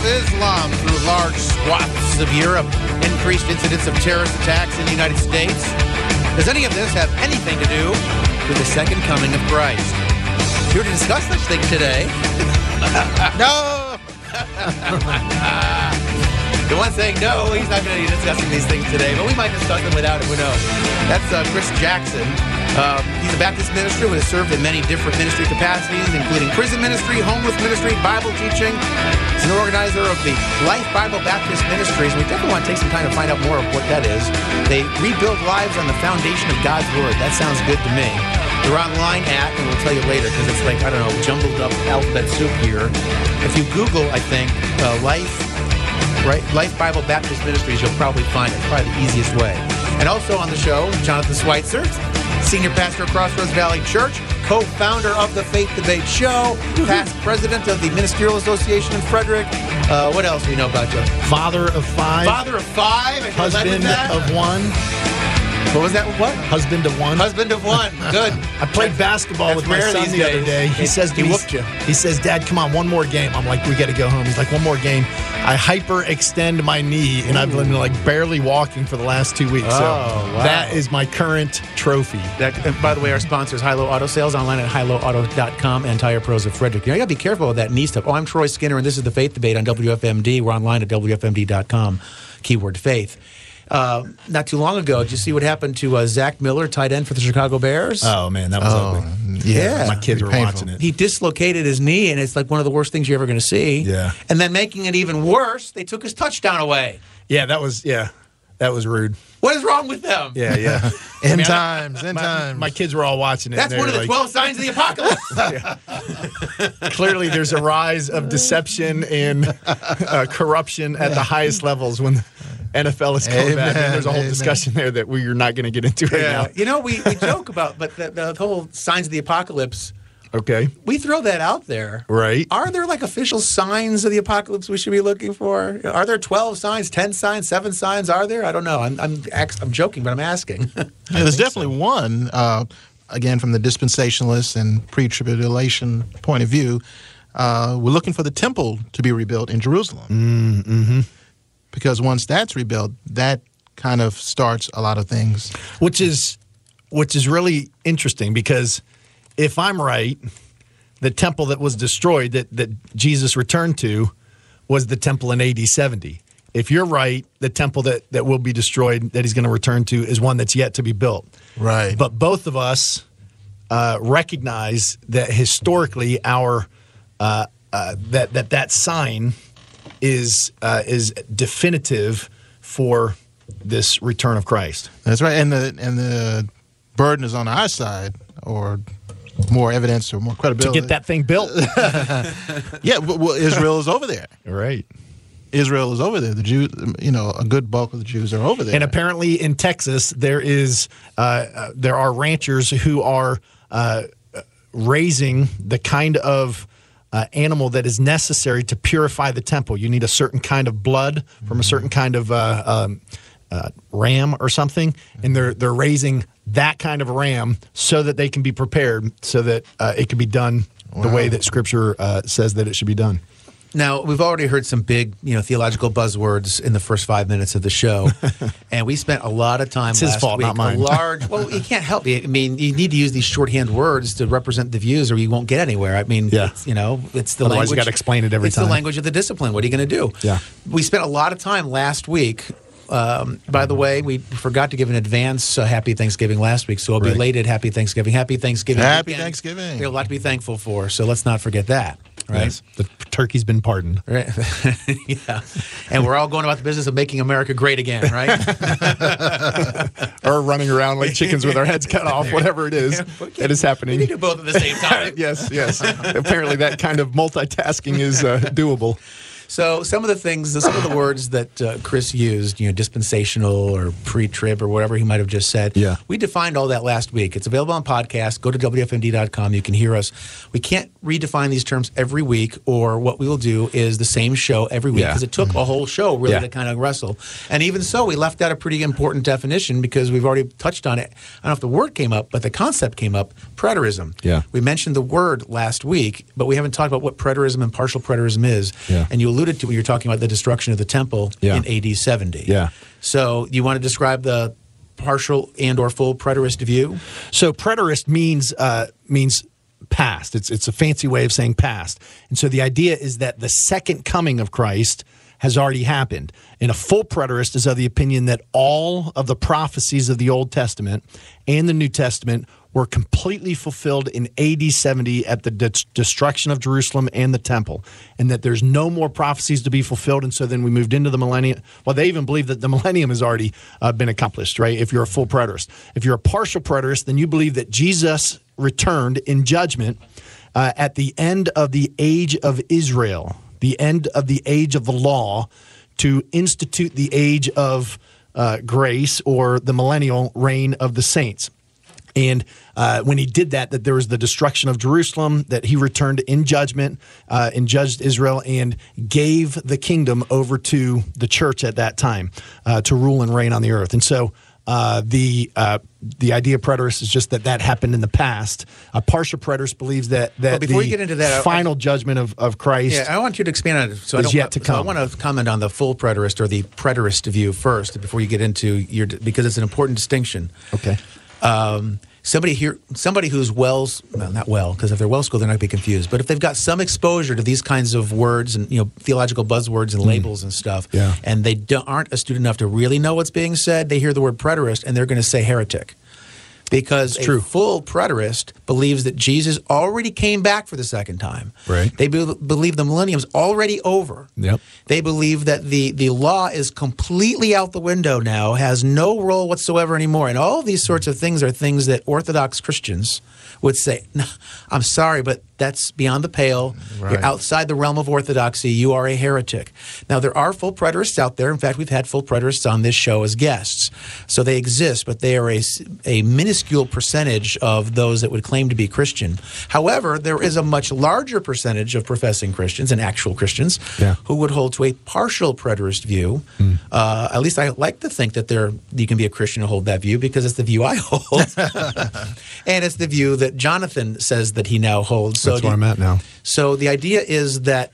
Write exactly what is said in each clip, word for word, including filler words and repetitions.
of Islam through large swaths of Europe, increased incidents of terrorist attacks in the United States. Does any of this have anything to do with the second coming of Christ? Here to discuss such things today. No! The one saying no, he's not going to be discussing these things today, but we might discuss them without him, who knows. That's uh, Chris Jackson. Um, he's a Baptist minister who has served in many different ministry capacities, including prison ministry, homeless ministry, Bible teaching. He's an organizer of the Life Bible Baptist Ministries, and we definitely want to take some time to find out more of what that is. They rebuild lives on the foundation of God's Word. That sounds good to me. They're online at, and we'll tell you later, because it's like, I don't know, jumbled up alphabet soup here. If you Google, I think, uh, Life, right, Life Bible Baptist Ministries, you'll probably find it. It's probably the easiest way. And also on the show, Jonathan Schweitzer, Senior Pastor of Crossroads Valley Church, co-founder of the Faith Debate Show, past president of the Ministerial Association in Frederick. Uh, what else do we know about you? Father of five. Father of five. I Husband of one. What was that? What? Husband of one. Husband of one. Good. I played basketball with my son the other day. He says, he whooped you. He says, Dad, come on, one more game. I'm like, we got to go home. He's like, one more game. I hyperextend my knee, and I've been like barely walking for the last two weeks. Oh, so wow. that is my current trophy. That, and by the way, our sponsor is Hilo Auto Sales, online at hilo auto dot com, and Tire Pros of Frederick. You know, you got to be careful with that knee stuff. Oh, I'm Troy Skinner, and this is the Faith Debate on W F M D. We're online at W F M D dot com, keyword faith. Uh, not too long ago, did you see what happened to uh, Zach Miller, tight end for the Chicago Bears? Oh, man, that was oh, ugly. Yeah. My kids were painful. watching it. He dislocated his knee, and it's like one of the worst things you're ever going to see. Yeah. And then making it even worse, they took his touchdown away. Yeah, that was, yeah, that was rude. What is wrong with them? Yeah, yeah. End I mean, times, end my, times. My kids were all watching it. That's and one of they the were twelve signs of the apocalypse. Clearly, there's a rise of deception and uh, corruption at the highest levels when the N F L is coming back. And there's a whole Amen. discussion there that we're not going to get into right Yeah. now. You know, we, we joke about, but the, the whole signs of the apocalypse, Okay. we throw that out there. Right. Are there like official signs of the apocalypse we should be looking for? Are there twelve signs, ten signs, seven signs? Are there? I don't know. I'm I'm, I'm joking, but I'm asking. Yeah, there's definitely so. one, uh, again, from the dispensationalist and pre-tribulation point of view. Uh, we're looking for the temple to be rebuilt in Jerusalem. Mm-hmm. Because once that's rebuilt, that kind of starts a lot of things. Which is, which is really interesting because if I'm right, the temple that was destroyed that, that Jesus returned to was the temple in A D seventy. If you're right, the temple that, that will be destroyed that he's going to return to is one that's yet to be built. Right. But both of us uh, recognize that historically our uh, uh, that that that sign is uh, is definitive for this return of Christ. That's right. And the and the burden is on our side, or more evidence or more To credibility. get that thing built. Yeah, well, well, Israel is over there. Right. Israel is over there. The Jews, you know, a good bulk of the Jews are over there. And apparently in Texas, there is uh, uh, there are ranchers who are uh, raising the kind of uh, animal that is necessary to purify the temple. You need a certain kind of blood from a certain kind of uh, um, uh, ram or something, and they're they're raising that kind of ram so that they can be prepared, so that uh, it can be done the Wow. way that Scripture uh, says that it should be done. Now, we've already heard some big, you know, theological buzzwords in the first five minutes of the show, and we spent a lot of time It's his last fault, week. not mine. A large, well, you can't help it. I mean, you need to use these shorthand words to represent the views, or you won't get anywhere. I mean, Yeah. it's, you know, it's the Otherwise, language. you gotta explain it every it's time. the language of the discipline. What are you going to do? Yeah. We spent a lot of time last week. Um, by the way, we forgot to give an advance uh, Happy Thanksgiving last week, so a Right. belated Happy Thanksgiving. Happy Thanksgiving. Happy weekend. Thanksgiving. We have a lot to be thankful for, so let's not forget that. Right. Yes. The turkey's been pardoned. Right. Yeah. And we're all going about the business of making America great again, right? Or running around like chickens with our heads cut off, whatever it is that is happening. We can do both at the same time. Yes, yes. Apparently that kind of multitasking is uh, doable. So some of the things, some of the words that uh, Chris used, you know, dispensational or pre-trib or whatever he might have just said, Yeah. we defined all that last week. It's available on podcast. Go to W F M D dot com. You can hear us. We can't redefine these terms every week, or what we will do is the same show every week, Yeah. because it took a whole show really Yeah. to kind of wrestle. And even so, we left out a pretty important definition because we've already touched on it. I don't know if the word came up, but the concept came up, preterism. Yeah. We mentioned the word last week, but we haven't talked about what preterism and partial preterism is. Yeah. And you alluded alluded to when you're talking about the destruction of the temple Yeah. in A D seventy. Yeah. So you want to describe the partial and or full preterist view? So preterist means uh, means past. It's it's a fancy way of saying past. And so the idea is that the second coming of Christ has already happened. And a full preterist is of the opinion that all of the prophecies of the Old Testament and the New Testament were completely fulfilled in A D seventy at the de- destruction of Jerusalem and the temple, and that there's no more prophecies to be fulfilled. And so then we moved into the millennium. Well, they even believe that the millennium has already uh, been accomplished, right? If you're a full preterist. If you're a partial preterist, then you believe that Jesus returned in judgment uh, at the end of the age of Israel, the end of the age of the law, to institute the age of uh, grace, or the millennial reign of the saints. And uh, when he did that, that there was the destruction of Jerusalem, that he returned in judgment uh, and judged Israel and gave the kingdom over to the church at that time uh, to rule and reign on the earth. And so uh, the uh, the idea of preterist is just that that happened in the past. A partial preterist believes that that Well, before the you get into that, I- final judgment of, of Christ. Yeah, I want you to expand on it. So I is don't, yet to so I come. want to comment on the full preterist or the preterist view first before you get into your, because it's an important distinction. Okay. Um, somebody here, somebody who's well, well not well, because if they're well schooled, they're not going to be confused. But if they've got some exposure to these kinds of words and, you know, theological buzzwords and labels and stuff, Yeah. and they don't, aren't astute enough to really know what's being said, they hear the word preterist and they're going to say heretic. Because It's a true. full preterist believes that Jesus already came back for the second time. Right. They be- believe the millennium's already over. Yep. They believe that the, the law is completely out the window now, has no role whatsoever anymore. And all these sorts of things are things that Orthodox Christians would say, no, I'm sorry, but that's beyond the pale. Right. You're outside the realm of orthodoxy. You are a heretic. Now, there are full preterists out there. In fact, we've had full preterists on this show as guests. So they exist, but they are a, a minuscule percentage of those that would claim to be Christian. However, there is a much larger percentage of professing Christians and actual Christians Yeah. who would hold to a partial preterist view. Mm. Uh, at least I like to think that there you can be a Christian and hold that view, because it's the view I hold. And it's the view that Jonathan says that he now holds. So That's where the- I'm at now. So the idea is that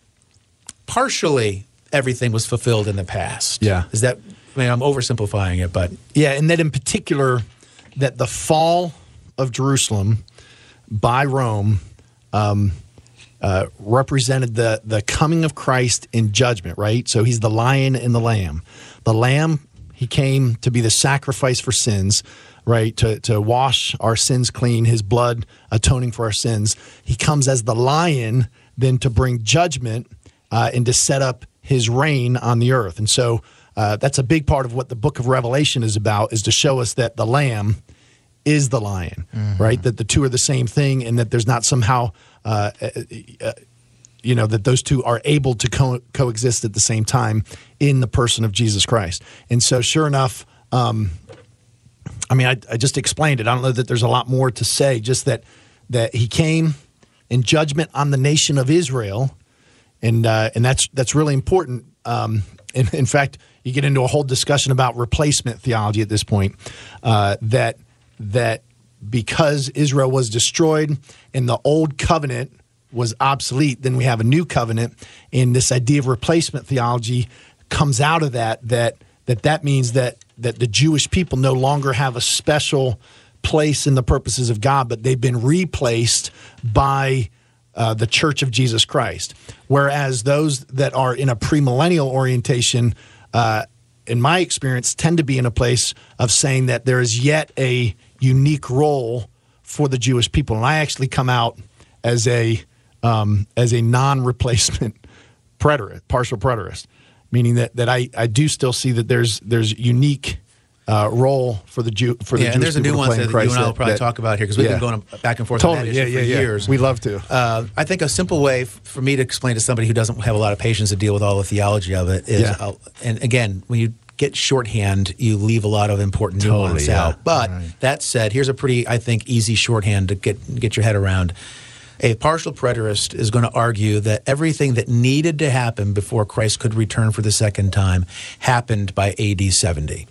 partially everything was fulfilled in the past. Yeah. Is that, I mean, I'm oversimplifying it, but Yeah, and that in particular, that the fall of Jerusalem by Rome um, uh, represented the the coming of Christ in judgment, right? So he's the lion and the lamb. The lamb, he came to be the sacrifice for sins, right? To to wash our sins clean, his blood atoning for our sins. He comes as the lion then to bring judgment uh, and to set up his reign on the earth. And so uh, that's a big part of what the book of Revelation is about, is to show us that the lamb is the lion, Mm-hmm. right? That the two are the same thing, and that there's not somehow, uh, uh, uh, you know, that those two are able to co- coexist at the same time in the person of Jesus Christ. And so sure enough, um, I mean, I, I just explained it. I don't know that there's a lot more to say, just that that he came in judgment on the nation of Israel, and uh, and that's that's really important. Um, in, in fact, you get into a whole discussion about replacement theology at this point, uh, that that because Israel was destroyed and the old covenant was obsolete, then we have a new covenant, and this idea of replacement theology comes out of that. That that that means that that the Jewish people no longer have a special place in the purposes of God, but they've been replaced by uh, the Church of Jesus Christ. Whereas those that are in a premillennial orientation, uh, in my experience, tend to be in a place of saying that there is yet a unique role for the Jewish people. And I actually come out as a um, as a non-replacement preterist, partial preterist, meaning that that I, I do still see that there's there's unique uh, role for the Jew for the yeah, Jewish and there's a people new to one play that in you Christ and I will that- probably that- talk about here, because we've yeah. been going back and forth on that Totally, issue yeah, yeah, for yeah. years. We love to. Uh, I think a simple way f- for me to explain to somebody who doesn't have a lot of patience to deal with all the theology of it is, Yeah. I'll, and again, when you get shorthand, you leave a lot of important Totally, nuance yeah. out. But that said, here's a pretty, I think, easy shorthand to get get your head around. A partial preterist is going to argue that everything that needed to happen before Christ could return for the second time happened by A D seventy.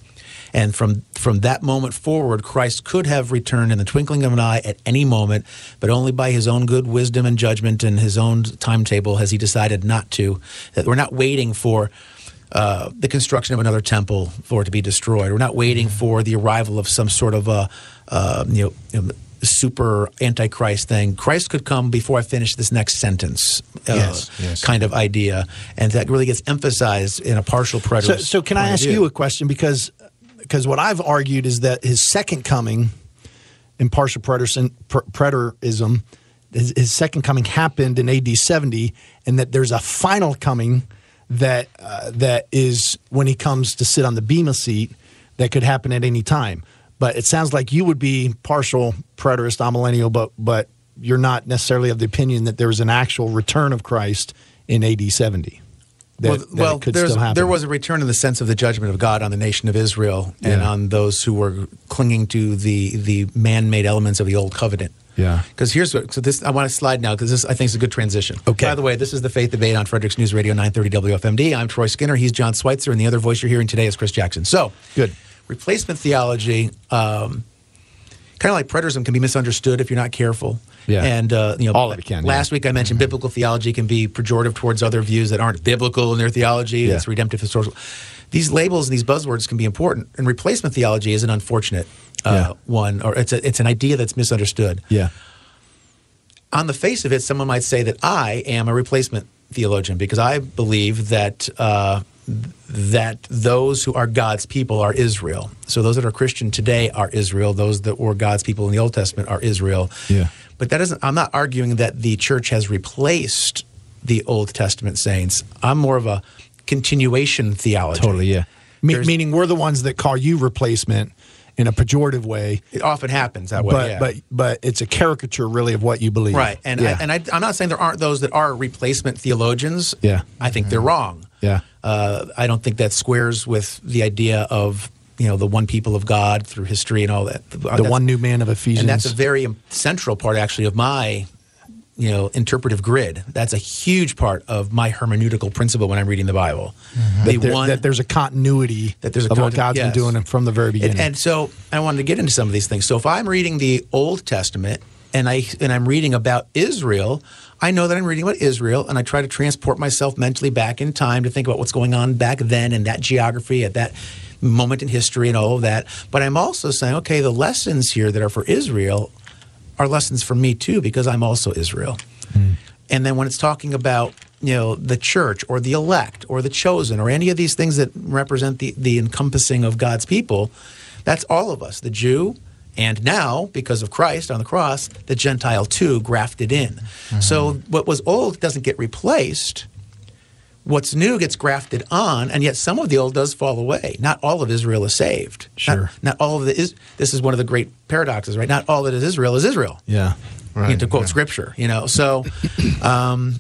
And from from that moment forward, Christ could have returned in the twinkling of an eye at any moment, but only by his own good wisdom and judgment and his own timetable has he decided not to. That we're not waiting for uh, the construction of another temple for it to be destroyed. We're not waiting for the arrival of some sort of a uh, you know, you know super antichrist thing. Christ could come before I finish this next sentence uh, yes, yes. kind of idea. And that really gets emphasized in a partial preterist. So, so can I ask you a question? Because because what I've argued is that his second coming in partial preterism, preterism his, his second coming happened in A D seventy, and that there's a final coming that uh, that is when he comes to sit on the Bema seat that could happen at any time. But it sounds like you would be partial preterist, amillennial, but but you're not necessarily of the opinion that there was an actual return of Christ in A D seventy. That, well, that well could there's, still happen. there was a return in the sense of the judgment of God on the nation of Israel and Yeah. on those who were clinging to the the man-made elements of the old covenant. Yeah. Because here's what, so this I want to slide now because this I think is a good transition. Okay. By the way, this is the Faith Debate on Frederick's News Radio nine thirty W F M D. I'm Troy Skinner. He's John Schweitzer, and the other voice you're hearing today is Chris Jackson. So Good. Replacement theology. Um, Kind of like preterism can be misunderstood if you're not careful. Yeah. And, uh, you know, All of it can, last yeah. week I mentioned biblical theology can be pejorative towards other views that aren't biblical in their theology. Yeah. It's redemptive historical. These labels and these buzzwords can be important. And replacement theology is an unfortunate uh, Yeah. one, or it's a, it's an idea that's misunderstood. Yeah. On the face of it, someone might say that I am a replacement theologian because I believe that uh, that those who are God's people are Israel. So those that are Christian today are Israel. Those that were God's people in the Old Testament are Israel. Yeah. But that doesn't. I'm not arguing that the church has replaced the Old Testament saints. I'm more of a continuation theology. Totally, yeah. Me- There's- meaning we're the ones that call you replacement in a pejorative way, It often happens that way. but yeah. but but it's a caricature really of what you believe. Right, and yeah. I, and I, I'm not saying there aren't those that are replacement theologians. Yeah. I think they're wrong. Yeah. Uh, I don't think that squares with the idea of you know the one people of God through history and all that. the one new man of Ephesians. and that's a very central part actually of my you know interpretive grid. That's a huge part of my hermeneutical principle when I'm reading the Bible. The that, there- one that there's a continuity That there's a of what conti- God's yes. been doing from the very beginning. And, and so I wanted to get into some of these things. So if I'm reading the Old Testament and I and I'm reading about Israel, I know that I'm reading about Israel, and I try to transport myself mentally back in time to think about what's going on back then in that geography at that moment in history and all of that. But I'm also saying, okay, the lessons here that are for Israel are lessons for me too, because I'm also Israel. Mm. And then when it's talking about you know the church or the elect or the chosen or any of these things that represent the, the encompassing of God's people, that's all of us, the Jew, and now, because of Christ on the cross, the Gentile too, grafted in. Mm-hmm. So what was old doesn't get replaced. What's new gets grafted on, and yet some of the old does fall away. Not all of Israel is saved. Sure. Not, not all of the is. This is one of the great paradoxes, right? Not all that is Israel is Israel. yeah. You know, to quote scripture, you know. So, um,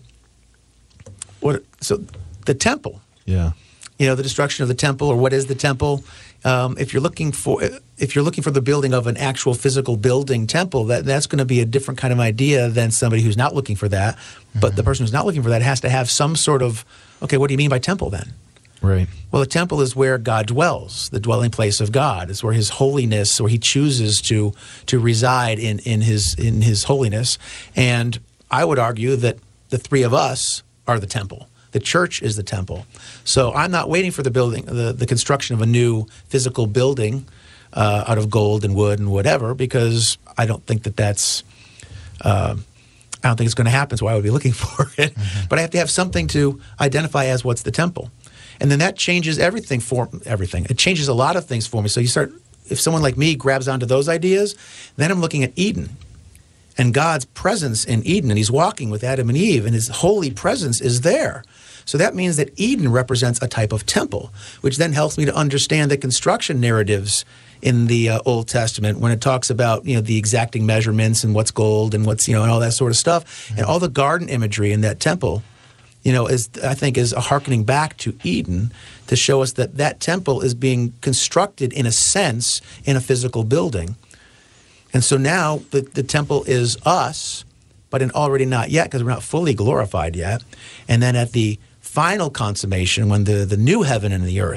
what? So, the temple. Yeah. You know, the destruction of the temple, or what is the temple? Um, if you're looking for, if you're looking for the building of an actual physical building temple, that that's going to be a different kind of idea than somebody who's not looking for that. Mm-hmm. But the person who's not looking for that has to have some sort of, okay, what do you mean by temple then? Right. Well, the temple is where God dwells, the dwelling place of God. It's where His holiness, where He chooses to to reside in in His in His holiness. And I would argue that the three of us are the temple. The church is the temple. So I'm not waiting for the building, the, the construction of a new physical building uh, out of gold and wood and whatever, because I don't think that that's. Uh, I don't think it's going to happen. So I would be looking for it. Mm-hmm. But I have to have something to identify as what's the temple. And then that changes everything for everything. It changes a lot of things for me. So you start, if someone like me grabs onto those ideas, then I'm looking at Eden and God's presence in Eden, and He's walking with Adam and Eve, and His holy presence is there. So that means that Eden represents a type of temple, which then helps me to understand the construction narratives in the uh, Old Testament when it talks about you know the exacting measurements and what's gold and what's you know and all that sort of stuff, mm-hmm. and all the garden imagery in that temple. You know, is I think is a hearkening back to Eden to show us that that temple is being constructed in a sense in a physical building. And so now the, the temple is us, but in already not yet because we're not fully glorified yet. And then at the final consummation, when the, the new heaven and the earth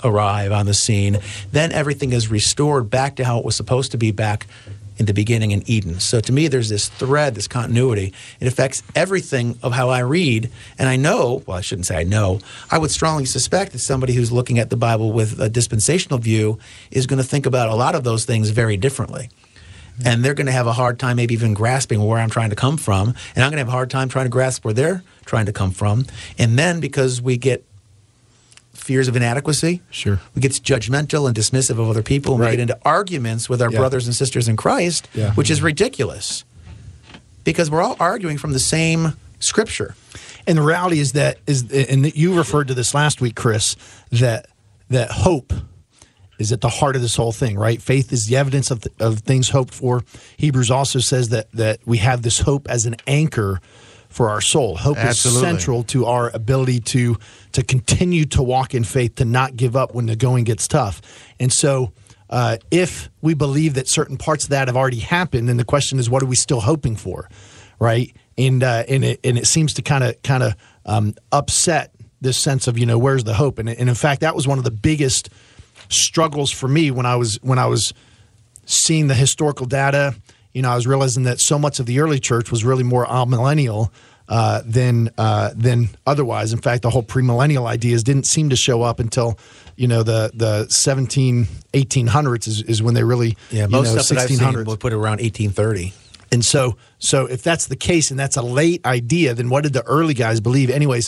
arrive on the scene, then everything is restored back to how it was supposed to be back in the beginning in Eden. So to me, there's this thread, this continuity. It affects everything of how I read. And I know, well, I shouldn't say I know, I would strongly suspect that somebody who's looking at the Bible with a dispensational view is going to think about a lot of those things very differently. And they're going to have a hard time maybe even grasping where I'm trying to come from. And I'm going to have a hard time trying to grasp where they're trying to come from. And then because we get fears of inadequacy, Sure. we get judgmental and dismissive of other people, and we Right. get into arguments with our Yeah. brothers and sisters in Christ, Yeah. which is ridiculous. Because we're all arguing from the same scripture. And the reality is that is, and you referred to this last week, Chris, that that hope is at the heart of this whole thing, right? Faith is the evidence of, th- of things hoped for. Hebrews also says that that we have this hope as an anchor for our soul. Hope Absolutely. is central to our ability to to continue to walk in faith, to not give up when the going gets tough. And so uh, if we believe that certain parts of that have already happened, then the question is, what are we still hoping for, right? And uh, and it and it seems to kind of kind of um, upset this sense of, you know, where's the hope? And, and in fact, that was one of the biggest struggles for me when I was when I was seeing the historical data. You know, I was realizing that so much of the early church was really more amillennial uh, than uh, than otherwise. In fact, the whole premillennial ideas didn't seem to show up until, you know, the the seventeen, eighteen hundreds is, is when they really, Yeah, you most know, stuff that I've sixteen seen hundreds. would put it around eighteen thirty. And so, so if that's the case and that's a late idea, then what did the early guys believe? Anyways,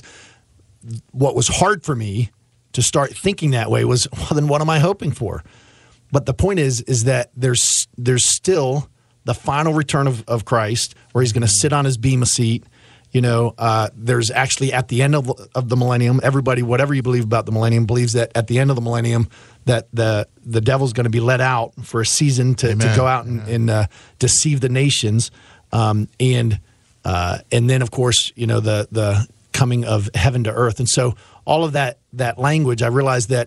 what was hard for me to start thinking that way was, well, then what am I hoping for? But the point is, is that there's there's still the final return of, of Christ, where he's going to sit on his bema seat. You know, uh, there's actually at the end of, of the millennium, everybody, whatever you believe about the millennium, believes that at the end of the millennium, that the the devil's going to be let out for a season to, to Amen. go out and, and uh, deceive the nations, um, and uh, and then of course, you know, the the coming of heaven to earth. And so all of that that language, I realized that,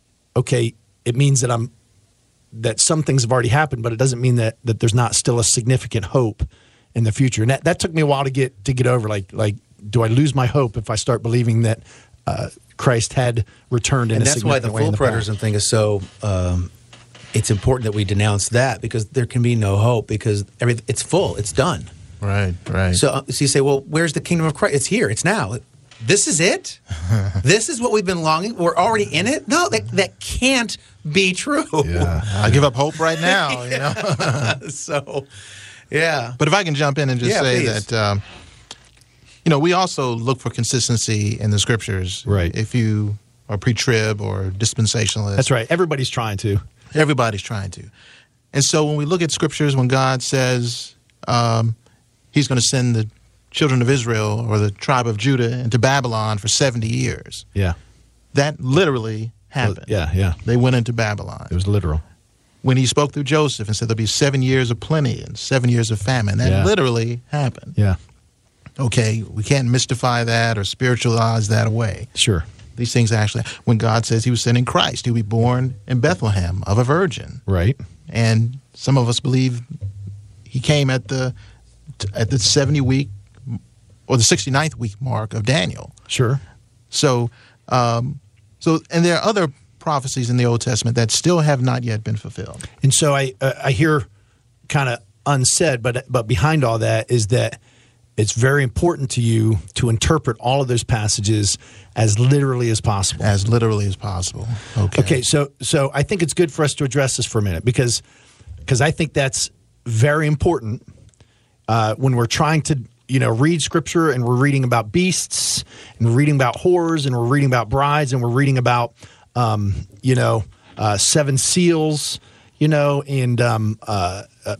okay, it means that I'm that some things have already happened, but it doesn't mean that that there's not still a significant hope in the future. And that, that took me a while to get to get over. Like like, do I lose my hope if I start believing that uh, Christ had returned in And a that's why the significant way in full the past? preterism thing is so. Um, it's important that we denounce that, because there can be no hope, because every, it's full, it's done. Right, right. So, uh, so you say, well, where's the kingdom of Christ? It's here. It's now. This is it. This is what we've been longing. We're already in it. No, that that can't be true. Yeah. I give up hope right now. You know. So, yeah. But if I can jump in and just Yeah, say please. that, um, you know, we also look for consistency in the scriptures. Right. If you are pre-trib or dispensationalist. That's right. Everybody's trying to. Everybody's trying to. And so when we look at scriptures, when God says um, he's going to send the children of Israel or the tribe of Judah into Babylon for seventy years, Yeah. that literally happened. Yeah, yeah. They went into Babylon. It was literal. When he spoke through Joseph and said there'll be seven years of plenty and seven years of famine, that Yeah. literally happened. Yeah. Okay, we can't mystify that or spiritualize that away. Sure. These things actually, when God says he was sending Christ, he would be born in Bethlehem of a virgin. Right. And some of us believe he came at the at the seventy week or the sixty-ninth week mark of Daniel. Sure. So, um, so, and there are other prophecies in the Old Testament that still have not yet been fulfilled. And so I uh, I hear kind of unsaid, but but behind all that is that it's very important to you to interpret all of those passages as literally as possible. As literally as possible. Okay. Okay, so so I think it's good for us to address this for a minute, because because I think that's very important uh, when we're trying to, you know, read scripture and we're reading about beasts and we're reading about whores and we're reading about brides and we're reading about um, you know uh, seven seals, you know, and um, uh, uh,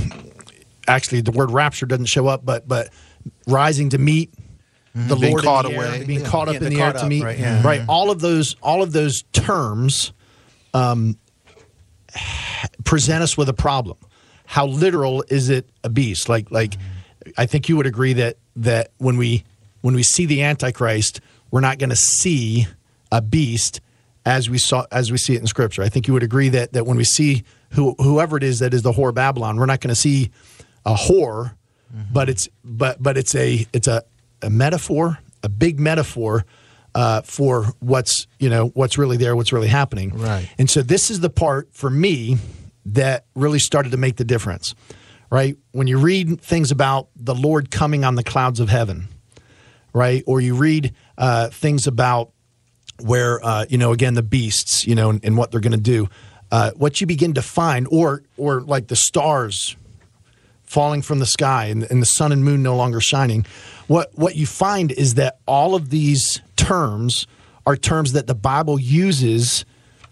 actually the word rapture doesn't show up, but but rising to meet the Being Lord caught in the air, away. being Yeah. caught up Yeah, in the the air caught to up, meet, right, yeah. right? All of those, all of those terms um, present us with a problem. How literal is it a beast? Like, like I think you would agree that that when we when we see the Antichrist, we're not going to see a beast as we saw as we see it in Scripture. I think you would agree that that when we see who, whoever it is that is the whore of Babylon, we're not going to see a whore, but it's but but it's a it's a, a metaphor, a big metaphor uh, for what's you know what's really there, what's really happening. Right. And so this is the part for me that really started to make the difference. Right? When you read things about the Lord coming on the clouds of heaven, right? Or you read uh, things about where, uh, you know, again, the beasts, you know, and, and what they're going to do. Uh, what you begin to find, or or like the stars falling from the sky and, and the sun and moon no longer shining, what, what you find is that all of these terms are terms that the Bible uses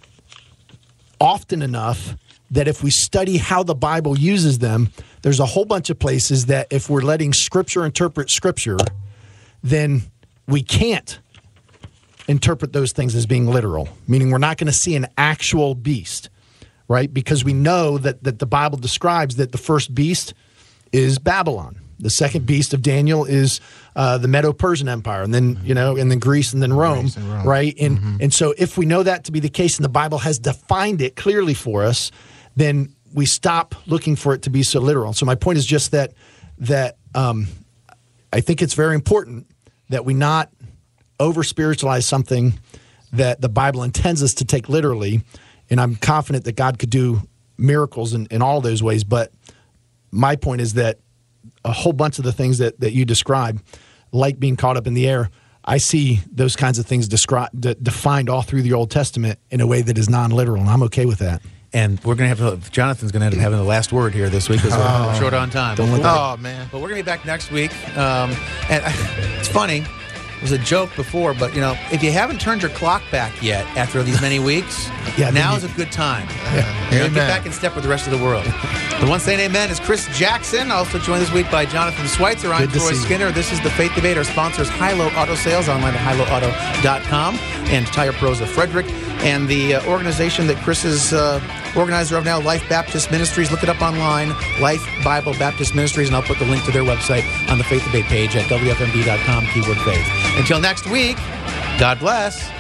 often enough that if we study how the Bible uses them, there's a whole bunch of places that if we're letting Scripture interpret Scripture, then we can't interpret those things as being literal, meaning we're not going to see an actual beast, right? Because we know that, that the Bible describes that the first beast is Babylon. The second beast of Daniel is uh, the Medo-Persian Empire, and then, you know, and then Greece, and then Rome, Greece and Rome. right? And Mm-hmm. and so if we know that to be the case, and the Bible has defined it clearly for us, then we stop looking for it to be so literal. So my point is just that that um, I think it's very important that we not over-spiritualize something that the Bible intends us to take literally, and I'm confident that God could do miracles in, in all those ways, but my point is that a whole bunch of the things that, that you describe, like being caught up in the air, I see those kinds of things described, de- defined all through the Old Testament in a way that is non-literal, and I'm okay with that. And we're going to have to, Jonathan's going to end up having the last word here this week because we're Oh. short on time. Don't let Oh, man. But we're going to be back next week. Um, and it's funny. It was a joke before, but, you know, if you haven't turned your clock back yet after these many weeks, Yeah, now then is you- a good time. Yeah. You know, Amen. get back in step with the rest of the world. The one saying amen is Chris Jackson, also joined this week by Jonathan Schweitzer. I'm Good to Troy see you. Skinner. This is The Faith Debate. Our sponsors, Hilo Auto Sales, online at hilo auto dot com, and Tire Pros of Frederick. And the uh, organization that Chris is uh, organizer of now, Life Baptist Ministries. Look it up online, Life Bible Baptist Ministries, and I'll put the link to their website on the Faith Debate page at W F M D dot com, keyword faith. Until next week, God bless.